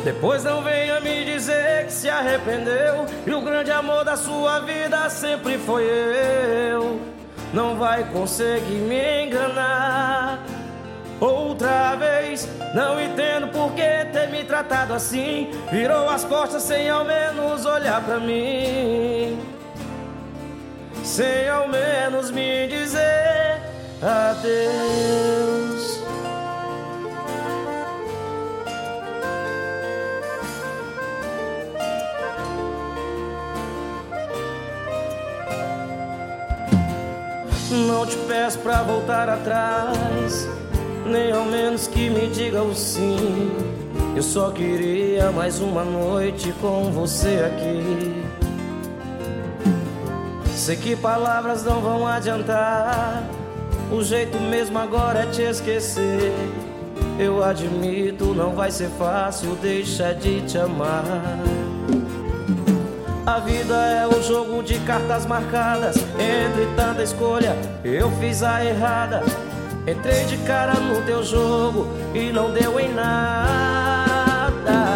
Depois não venha me dizer que se arrependeu e o grande amor da sua vida sempre foi eu. Não vai conseguir me enganar outra vez. Não entendo por que ter me tratado assim. Virou as costas sem ao menos olhar pra mim, sem ao menos me dizer adeus. Não te peço pra voltar atrás, nem ao menos que me diga o sim. Eu só queria mais uma noite com você aqui. Sei que palavras não vão adiantar, o jeito mesmo agora é te esquecer. Eu admito, não vai ser fácil deixar de te amar. A vida é um jogo de cartas marcadas, entre tanta escolha eu fiz a errada. Entrei de cara no teu jogo e não deu em nada.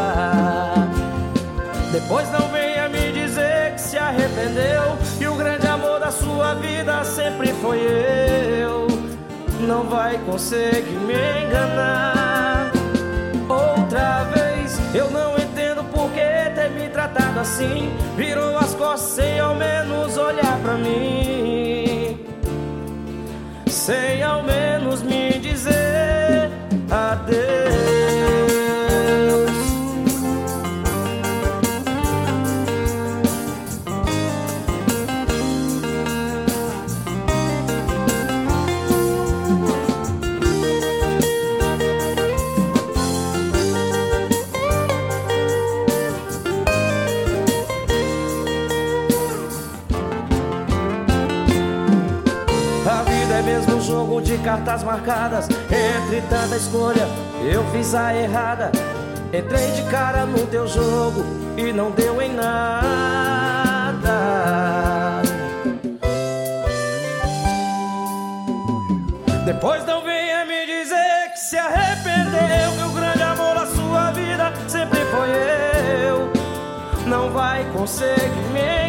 Depois não venha me dizer que se arrependeu e o grande amor da sua vida sempre foi eu. Não vai conseguir me enganar outra vez. Eu não entendo por que ter me tratado assim. Virou as costas sem ao menos olhar pra mim, sem ao menos me dizer adeus. É mesmo um jogo de cartas marcadas, entre tanta escolha eu fiz a errada. Entrei de cara no teu jogo e não deu em nada. Depois não venha me dizer que se arrependeu, que o grande amor da sua vida sempre foi eu. Não vai conseguir me